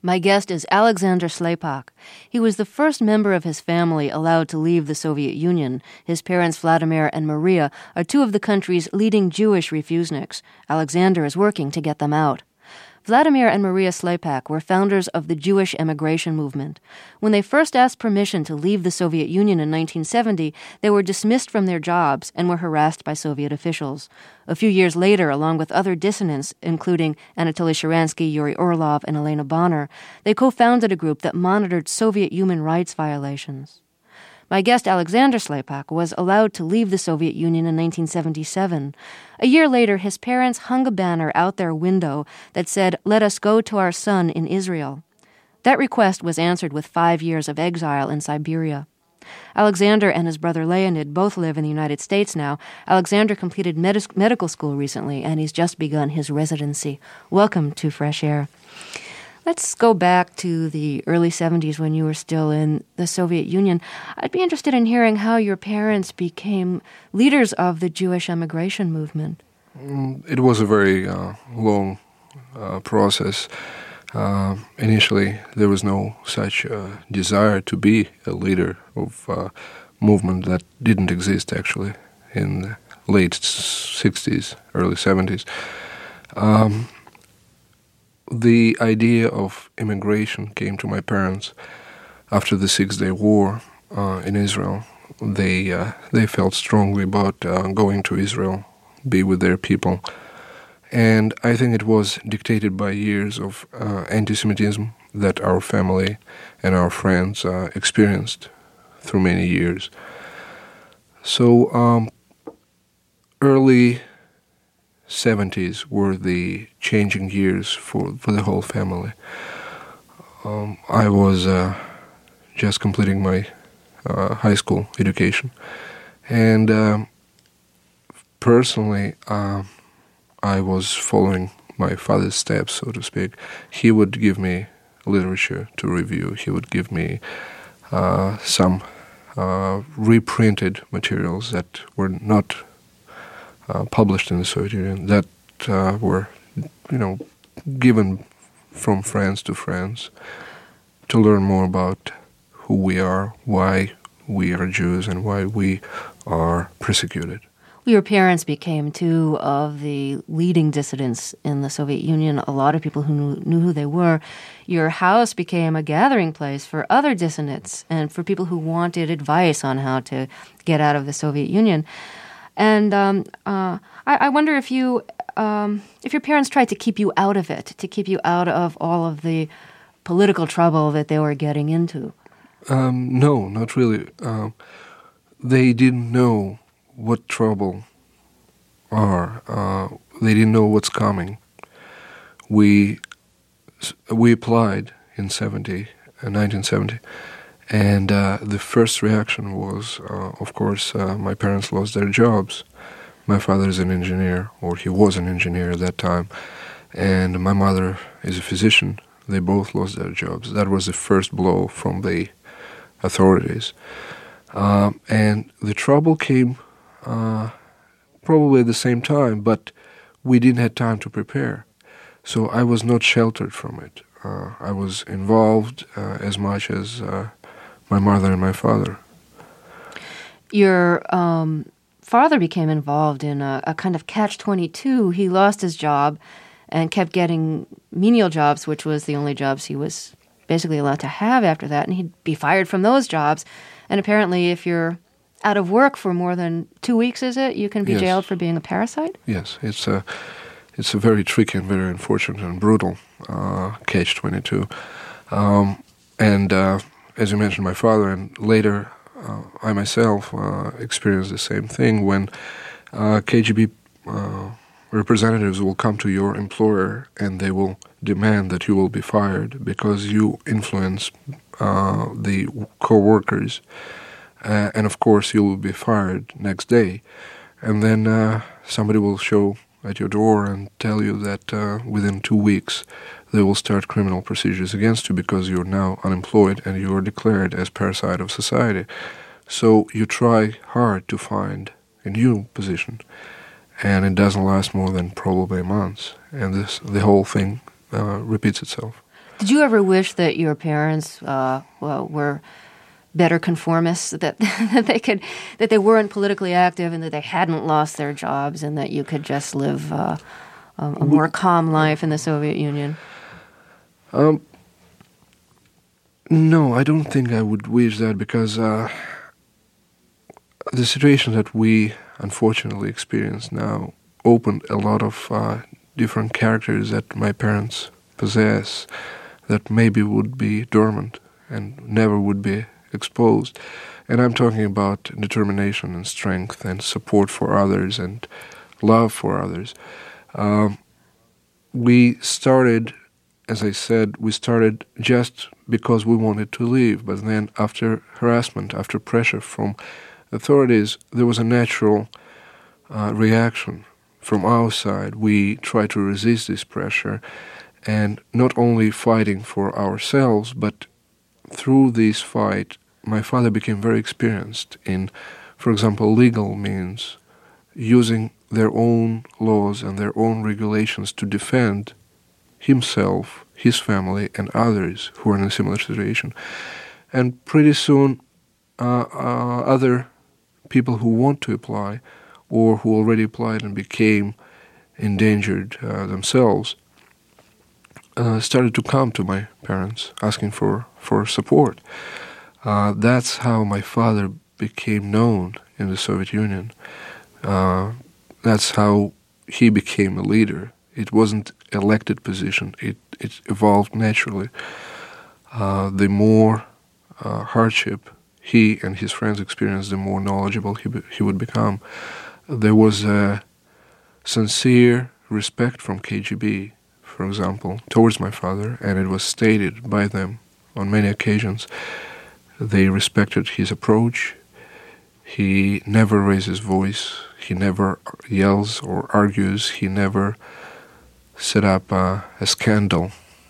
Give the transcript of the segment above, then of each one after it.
My guest is Alexander Slepak. He was the first member of his family allowed to leave the Soviet Union. His parents, Vladimir and Maria, are two of the country's leading Jewish refuseniks. Alexander is working to get them out. Vladimir and Maria Slepak were founders of the Jewish emigration movement. When they first asked permission to leave the Soviet Union in 1970, they were dismissed from their jobs and were harassed by Soviet officials. A few years later, along with other dissidents, including Anatoly Sharansky, Yuri Orlov, and Elena Bonner, they co-founded a group that monitored Soviet human rights violations. My guest, Alexander Slepak, was allowed to leave the Soviet Union in 1977. A year later, his parents hung a banner out their window that said, "Let us go to our son in Israel." That request was answered with 5 years of exile in Siberia. Alexander and his brother Leonid both live in the United States now. Alexander completed medical school recently, and he's just begun his residency. Welcome to Fresh Air. Let's go back to the early 70s when you were still in the Soviet Union. I'd be interested in hearing how your parents became leaders of the Jewish emigration movement. It was a very long process. Initially, there was no such desire to be a leader of a movement that didn't exist, actually, in the late 60s, early 70s. The idea of immigration came to my parents after the Six-Day War in Israel. They felt strongly about going to Israel, be with their people. And I think it was dictated by years of anti-Semitism that our family and our friends experienced through many years. So early 70s were the changing years for the whole family. I was just completing my high school education, and personally, I was following my father's steps, so to speak. He would give me literature to review. He would give me some reprinted materials that were not published in the Soviet Union, that were, given from friends to friends to learn more about who we are, why we are Jews, and why we are persecuted. Your parents became two of the leading dissidents in the Soviet Union. A lot of people who knew who they were. Your house became a gathering place for other dissidents and for people who wanted advice on how to get out of the Soviet Union. And I wonder if your parents tried to keep you out of it, to keep you out of all of the political trouble that they were getting into. No, not really. They didn't know what trouble are. They didn't know what's coming. We applied in 1970. And the first reaction was, of course, my parents lost their jobs. My father is an engineer, or he was an engineer at that time, and my mother is a physician. They both lost their jobs. That was the first blow from the authorities. And the trouble came probably at the same time, but we didn't have time to prepare. So I was not sheltered from it. I was involved as much as my mother and my father. Your father became involved in a kind of catch-22. He lost his job and kept getting menial jobs, which was the only jobs he was basically allowed to have after that, and he'd be fired from those jobs. And apparently if you're out of work for more than 2 weeks, is it? You can be jailed for being a parasite? Yes, it's a very tricky and very unfortunate and brutal catch-22. And as you mentioned, my father, and later I myself experienced the same thing when KGB representatives will come to your employer and they will demand that you will be fired because you influence the co-workers. And of course you will be fired next day. And then somebody will show at your door and tell you that within 2 weeks they will start criminal procedures against you because you're now unemployed and you are declared as parasite of society. So you try hard to find a new position, and it doesn't last more than probably months, and the whole thing repeats itself. Did you ever wish that your parents were better conformists, that that they weren't politically active, and that they hadn't lost their jobs, and that you could just live a more calm life in the Soviet Union? No, I don't think I would wish that, because the situation that we unfortunately experience now opened a lot of different characters that my parents possess that maybe would be dormant and never would be exposed. And I'm talking about determination and strength and support for others and love for others. We started, as I said, we started just because we wanted to leave. But then after harassment, after pressure from authorities, there was a natural reaction from our side. We tried to resist this pressure, and not only fighting for ourselves, but through this fight, my father became very experienced in, for example, legal means, using their own laws and their own regulations to defend himself, his family, and others who are in a similar situation. And pretty soon, other people who want to apply or who already applied and became endangered themselves started to come to my parents asking for support. That's how my father became known in the Soviet Union. That's how he became a leader. It wasn't an elected position. It evolved naturally. The more hardship he and his friends experienced, the more knowledgeable he would become. There was a sincere respect from KGB, for example, towards my father, and it was stated by them on many occasions. They respected his approach. He never raised his voice. He never yells or argues. He never set up a scandal.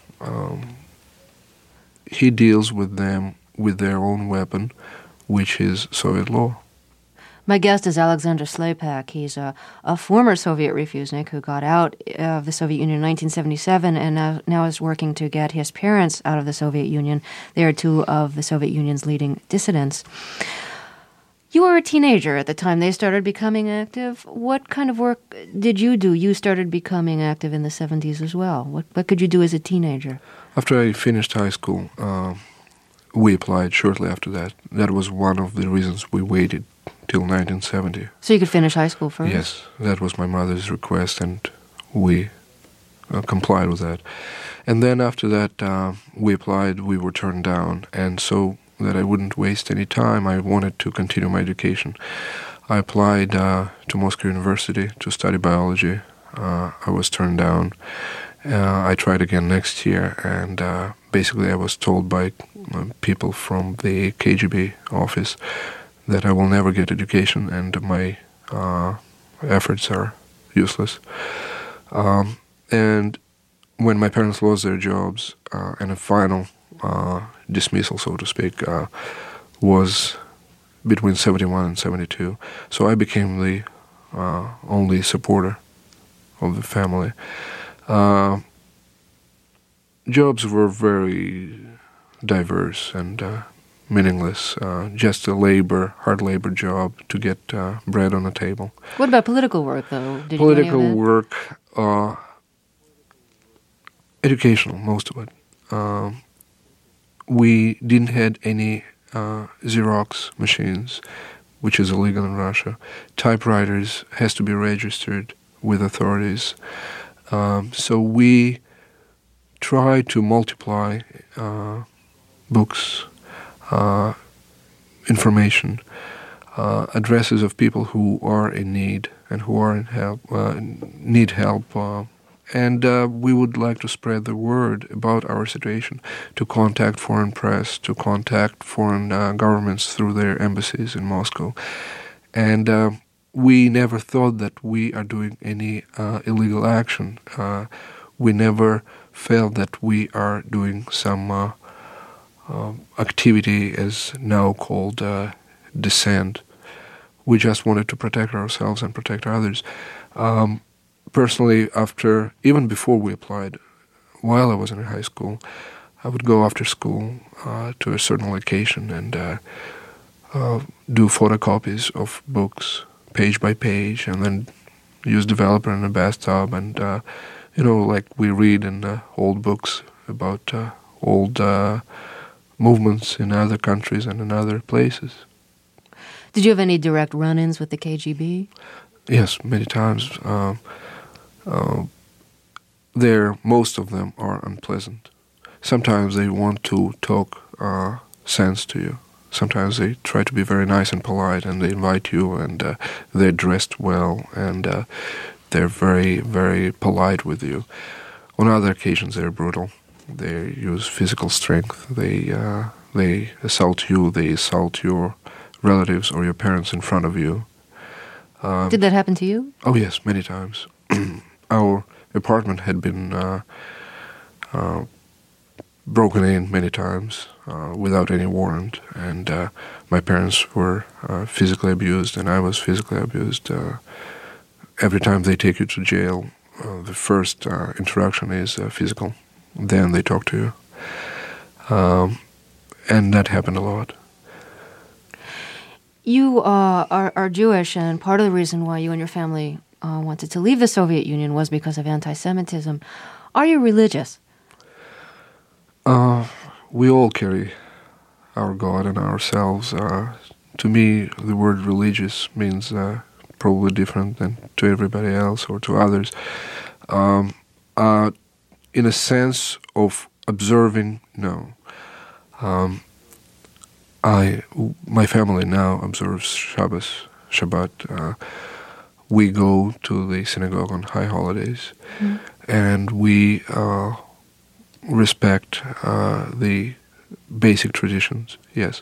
He deals with them with their own weapon, which is Soviet law. My guest is Alexander Slepak. He's a former Soviet refusenik who got out of the Soviet Union in 1977 and now is working to get his parents out of the Soviet Union. They are two of the Soviet Union's leading dissidents. You were a teenager at the time they started becoming active. What kind of work did you do? You started becoming active in the 70s as well. What could you do as a teenager? After I finished high school, we applied shortly after that. That was one of the reasons we waited till 1970. So you could finish high school first? Yes, that was my mother's request, and we complied with that. And then after that, we applied, we were turned down, and so that I wouldn't waste any time, I wanted to continue my education. I applied to Moscow University to study biology. I was turned down. I tried again next year, and basically I was told by people from the KGB office that I will never get education and my efforts are useless. And when my parents lost their jobs, and a final dismissal, so to speak, was between 71 and 72. So I became the only supporter of the family. Jobs were very diverse and meaningless, just a hard labor job to get bread on the table. What about political work, though? Did political you do any of that? work, educational, most of it. We didn't have any Xerox machines, which is illegal in Russia. Typewriters has to be registered with authorities. So we try to multiply books, information, addresses of people who are in need and who are need help. And we would like to spread the word about our situation, to contact foreign press, to contact foreign governments through their embassies in Moscow. And we never thought that we are doing any illegal action. We never felt that we are doing some activity as now called dissent. We just wanted to protect ourselves and protect others. Personally, even before we applied, while I was in high school, I would go after school to a certain location and do photocopies of books, page by page, and then use developer in a bathtub, and like we read in old books about old movements in other countries and in other places. Did you have any direct run-ins with the KGB? Yes, many times. Most of them are unpleasant. Sometimes they want to talk sense to you. Sometimes they try to be very nice and polite, and they invite you, and they're dressed well, and they're very, very polite with you. On other occasions, they're brutal. They use physical strength. They assault you. They assault your relatives or your parents in front of you. Did that happen to you? Oh yes, many times. Our apartment had been broken in many times without any warrant, and my parents were physically abused, and I was physically abused. Every time they take you to jail, the first interaction is physical. Then they talk to you. And that happened a lot. You are Jewish, and part of the reason why you and your family wanted to leave the Soviet Union was because of anti-Semitism. Are you religious? We all carry our God in ourselves. To me, the word religious means probably different than to everybody else or to others. In a sense of observing, no. My family now observes Shabbat. We go to the synagogue on high holidays, and we respect the basic traditions, yes.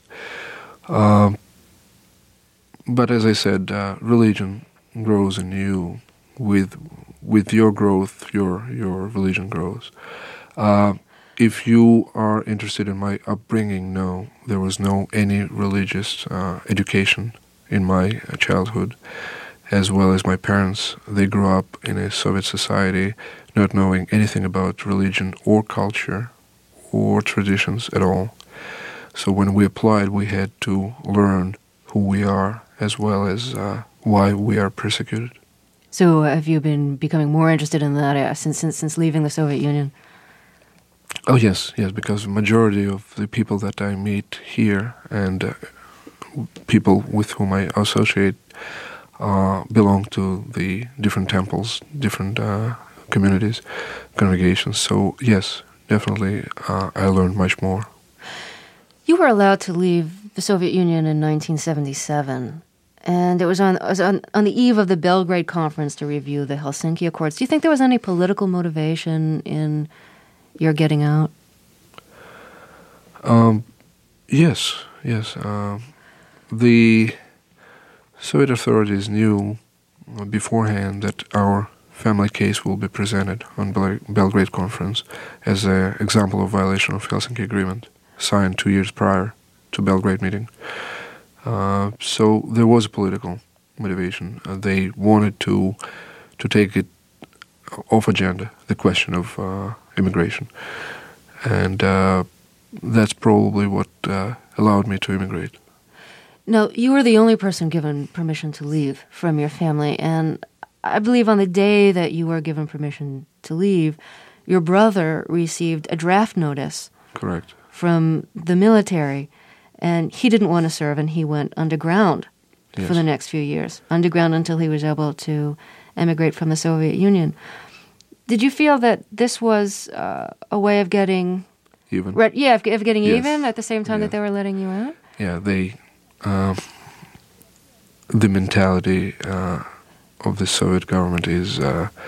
But as I said, religion grows in you. With your growth, your religion grows. If you are interested in my upbringing, no, there was no any religious education in my childhood, as well as my parents. They grew up in a Soviet society, not knowing anything about religion or culture or traditions at all. So when we applied, we had to learn who we are, as well as why we are persecuted. So have you been becoming more interested in that since leaving the Soviet Union? Oh yes, because the majority of the people that I meet here and people with whom I associate belong to the different temples, different communities, congregations. So yes, definitely I learned much more. You were allowed to leave the Soviet Union in 1977. And it was on the eve of the Belgrade Conference to review the Helsinki Accords. Do you think there was any political motivation in your getting out? Yes. The Soviet authorities knew beforehand that our family case will be presented on Belgrade Conference as an example of violation of Helsinki Agreement, signed 2 years prior to Belgrade meeting. So there was a political motivation. They wanted to take it off agenda, the question of immigration. And that's probably what allowed me to immigrate. Now, you were the only person given permission to leave from your family, and I believe on the day that you were given permission to leave, your brother received a draft notice. Correct. From the military, and he didn't want to serve, and he went underground for the next few years, underground until he was able to emigrate from the Soviet Union. Did you feel that this was a way of getting even? Of getting even at the same time that they were letting you out? Yeah, the mentality of the Soviet government is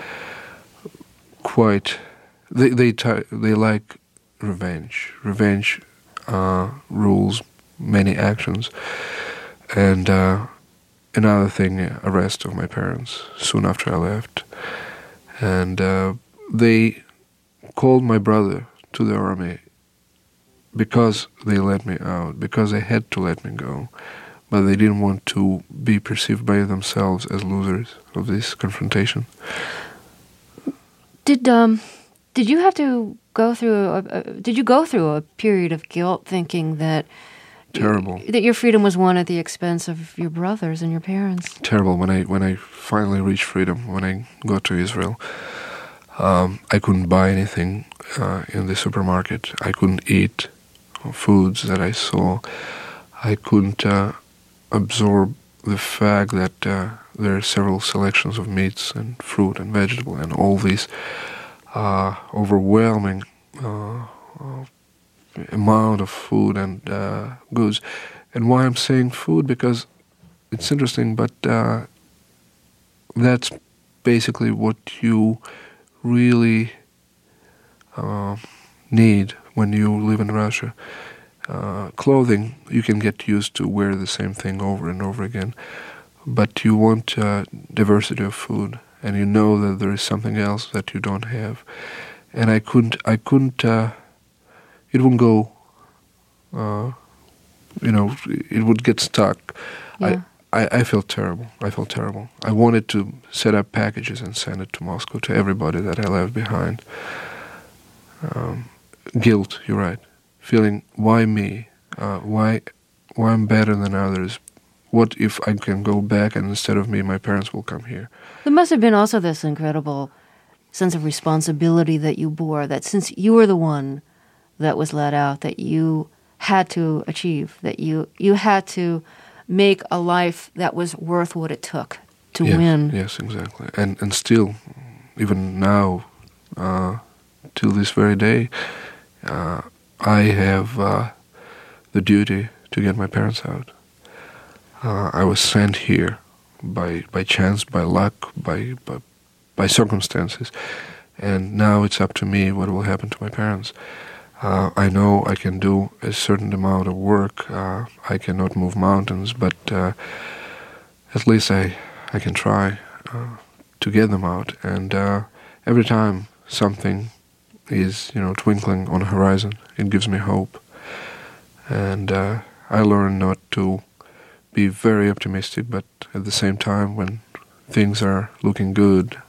quite. They like revenge. Revenge rules many actions, and another thing, arrest of my parents soon after I left, and they called my brother to the army because they let me out, because they had to let me go, but they didn't want to be perceived by themselves as losers of this confrontation. Did Did you have to go through? Did you go through a period of guilt, thinking that Terrible. that your freedom was won at the expense of your brothers and your parents? Terrible. When I finally reached freedom, when I got to Israel, I couldn't buy anything in the supermarket. I couldn't eat foods that I saw. I couldn't absorb the fact that there are several selections of meats and fruit and vegetable and all these overwhelming amount of food and goods. And why I'm saying food, because it's interesting, but that's basically what you really need when you live in Russia. Clothing, you can get used to wear the same thing over and over again, but you want diversity of food, and you know that there is something else that you don't have. And I couldn't, it wouldn't go, it would get stuck. Yeah. I felt terrible. I wanted to set up packages and send it to Moscow to everybody that I left behind. Guilt, you're right. Feeling, why me? Why I'm better than others? What if I can go back and instead of me, my parents will come here? There must have been also this incredible sense of responsibility that you bore, that since you were the one that was let out, that you had to achieve, that you had to make a life that was worth what it took to win. Yes, exactly. And still, even now, till this very day, I have the duty to get my parents out. I was sent here by chance, by luck, by circumstances, and now it's up to me what will happen to my parents. I know I can do a certain amount of work. I cannot move mountains, but at least I can try to get them out. And every time something is, twinkling on the horizon, it gives me hope. And I learn not to be very optimistic, but at the same time, when things are looking good,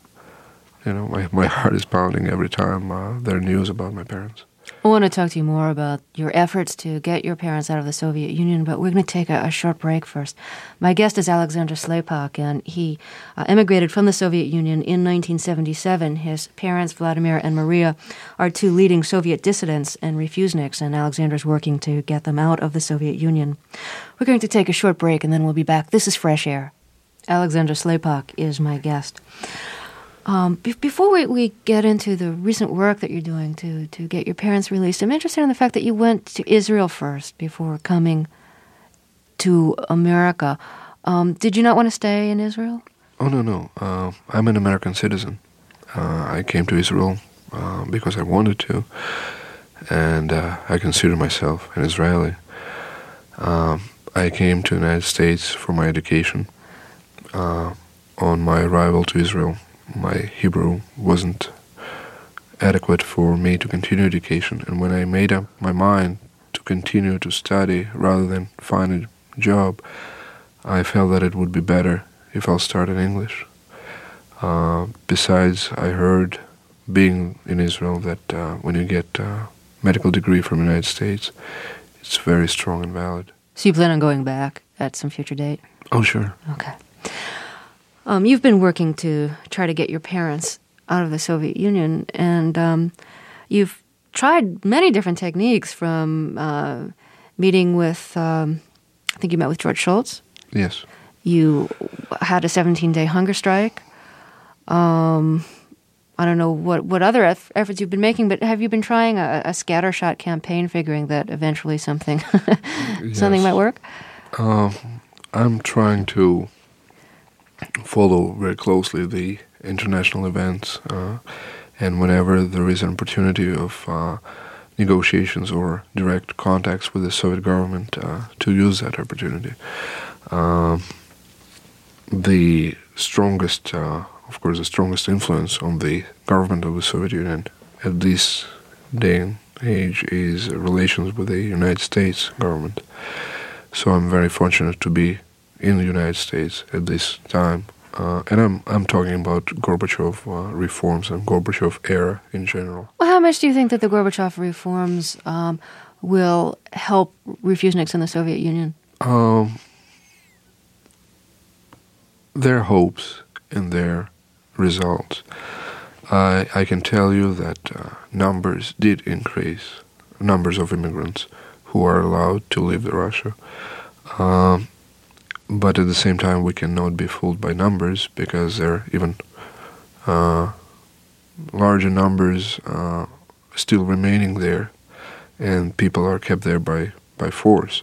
my heart is pounding every time there are news about my parents. I want to talk to you more about your efforts to get your parents out of the Soviet Union, but we're going to take a short break first. My guest is Alexander Slepak, and he emigrated from the Soviet Union in 1977. His parents, Vladimir and Maria, are two leading Soviet dissidents and refuseniks, and Alexander's working to get them out of the Soviet Union. We're going to take a short break, and then we'll be back. This is Fresh Air. Alexander Slepak is my guest. Before we get into the recent work that you're doing to get your parents released, I'm interested in the fact that you went to Israel first before coming to America. Did you not want to stay in Israel? Oh, no. I'm an American citizen. I came to Israel because I wanted to, and I consider myself an Israeli. I came to the United States for my education. On my arrival to Israel, my Hebrew wasn't adequate for me to continue education, and when I made up my mind to continue to study rather than find a job, I felt that it would be better if I'll start in English. Besides, I heard, being in Israel, that when you get a medical degree from the United States, it's very strong and valid. So you plan on going back at some future date? Oh, sure. Okay. You've been working to try to get your parents out of the Soviet Union, and you've tried many different techniques, from meeting with, I think you met with George Shultz. Yes. You had a 17-day hunger strike. I don't know what other efforts you've been making, but have you been trying a scattershot campaign, figuring that eventually something might work? I'm trying to follow very closely the international events, and whenever there is an opportunity of negotiations or direct contacts with the Soviet government, to use that opportunity. The strongest influence on the government of the Soviet Union at this day and age is relations with the United States government. So I'm very fortunate to be in the United States at this time And I'm talking about Gorbachev reforms and Gorbachev era in general. Well, how much do you think that the Gorbachev reforms will help refuseniks in the Soviet Union? Their hopes and their results. I can tell you that numbers did increase, numbers of immigrants who are allowed to leave Russia. But at the same time, we cannot be fooled by numbers, because there are even larger numbers still remaining there, and people are kept there by force.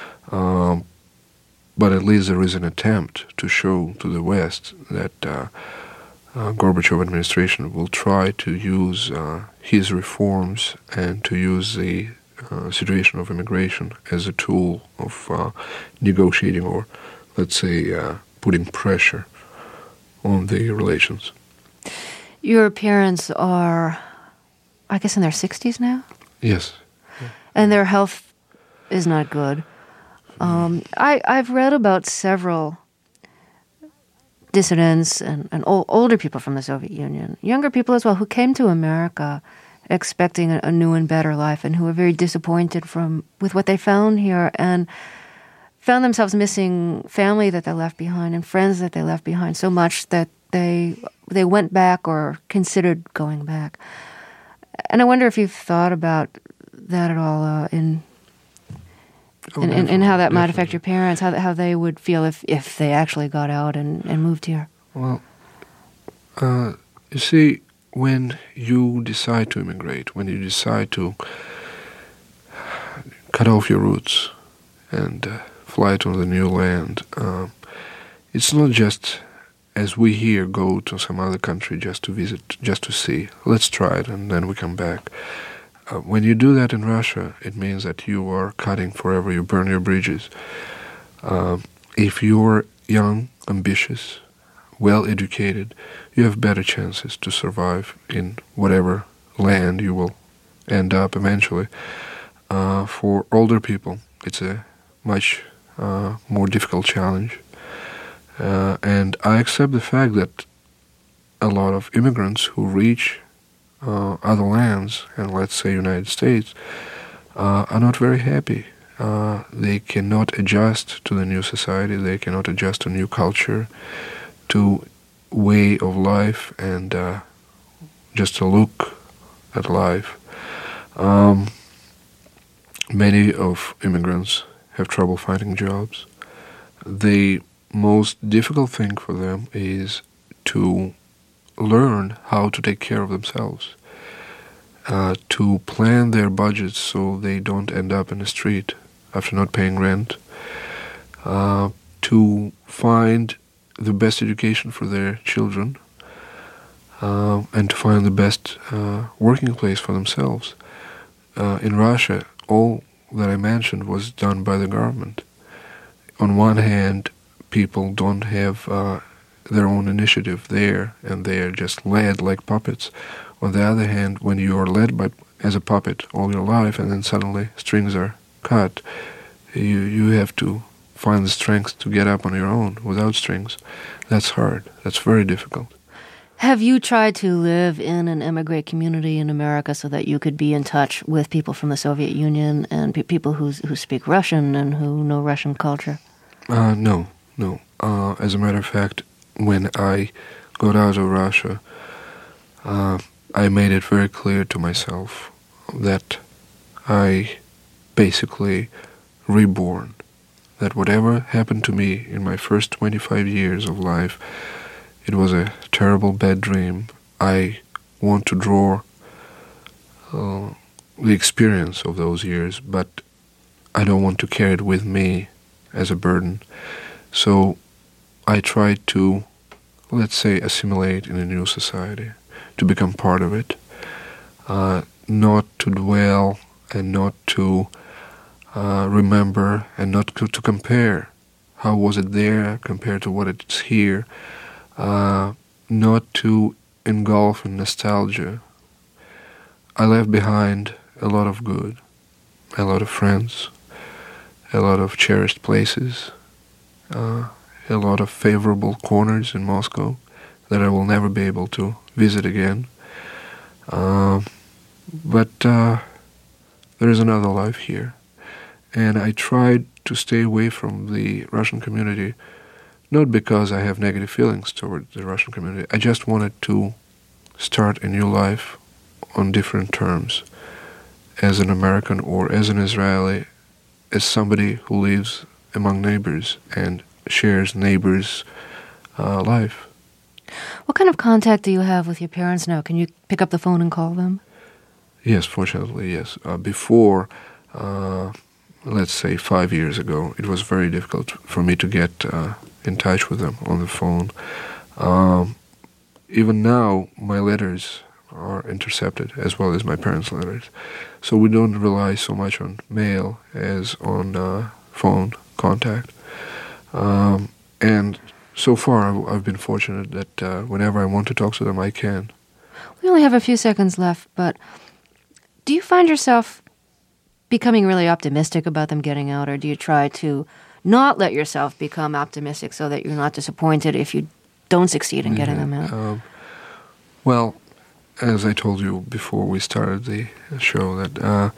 But at least there is an attempt to show to the West that Gorbachev administration will try to use his reforms and to use the situation of immigration as a tool of negotiating, or let's say putting pressure on the relations. Your parents are, I guess, in their 60s now? Yes. And their health is not good. I've read about several dissidents and older people from the Soviet Union, younger people as well, who came to America expecting a new and better life, and who were very disappointed with what they found here, and found themselves missing family that they left behind and friends that they left behind so much that they went back or considered going back. And I wonder if you've thought about that at all in how that might affect your parents, how they would feel if they actually got out and moved here. Well, you see, when you decide to immigrate, when you decide to cut off your roots and fly to the new land, it's not just, as we here, go to some other country just to visit, just to see. Let's try it and then we come back. When you do that in Russia, it means that you are cutting forever. You burn your bridges. If you're young, ambitious, well-educated, you have better chances to survive in whatever land you will end up eventually. For older people, it's a much more difficult challenge. And I accept the fact that a lot of immigrants who reach other lands, and let's say United States, are not very happy. They cannot adjust to the new society, they cannot adjust to new culture, to way of life, and just to look at life. Many of immigrants have trouble finding jobs. The most difficult thing for them is to learn how to take care of themselves, to plan their budgets so they don't end up in the street after not paying rent, to find the best education for their children, and to find the best working place for themselves. In Russia, all that I mentioned was done by the government. On one hand, people don't have their own initiative there, and they are just led like puppets. On the other hand, when you are led as a puppet all your life, and then suddenly strings are cut, you have to find the strength to get up on your own without strings. That's hard. That's very difficult. Have you tried to live in an immigrant community in America so that you could be in touch with people from the Soviet Union and people who speak Russian and who know Russian culture? No. As a matter of fact, when I got out of Russia, I made it very clear to myself that I basically reborn, that whatever happened to me in my first 25 years of life, it was a terrible bad dream. I want to draw the experience of those years, but I don't want to carry it with me as a burden. So I tried to, let's say, assimilate in a new society, to become part of it, not to dwell and not to remember and not to compare how was it there compared to what it's here, not to engulf in nostalgia. I left behind a lot of good, a lot of friends, a lot of cherished places, a lot of favorable corners in Moscow that I will never be able to visit again. But there is another life here. And I tried to stay away from the Russian community, not because I have negative feelings toward the Russian community. I just wanted to start a new life on different terms, as an American or as an Israeli, as somebody who lives among neighbors and shares neighbors' life. What kind of contact do you have with your parents now? Can you pick up the phone and call them? Yes, fortunately, yes. Before, let's say 5 years ago, it was very difficult for me to get in touch with them on the phone. Even now, my letters are intercepted, as well as my parents' letters. So we don't rely so much on mail as on phone contact. And so far, I've been fortunate that whenever I want to talk to them, I can. We only have a few seconds left, but do you find yourself becoming really optimistic about them getting out, or do you try to not let yourself become optimistic so that you're not disappointed if you don't succeed in getting them out? Well, as I told you before we started the show, that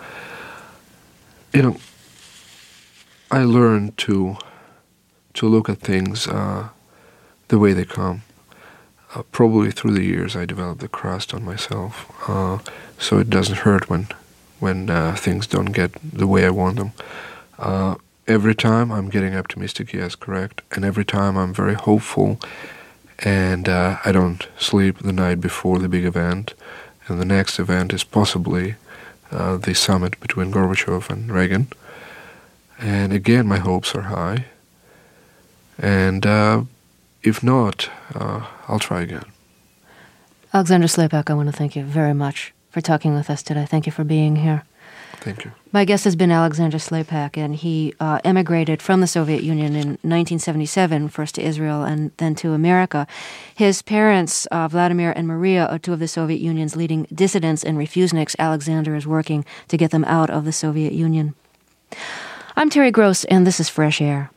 I learned to look at things the way they come. Probably through the years, I developed the crust on myself, so it doesn't hurt when things don't get the way I want them. Every time I'm getting optimistic, yes, correct, and every time I'm very hopeful, and I don't sleep the night before the big event, and the next event is possibly the summit between Gorbachev and Reagan. And again, my hopes are high, and if not, I'll try again. Alexander Slepak, I want to thank you very much for talking with us today. Thank you for being here. Thank you. My guest has been Alexander Slepak, and he emigrated from the Soviet Union in 1977, first to Israel and then to America. His parents, Vladimir and Maria, are two of the Soviet Union's leading dissidents and refuseniks. Alexander is working to get them out of the Soviet Union. I'm Terry Gross, and this is Fresh Air.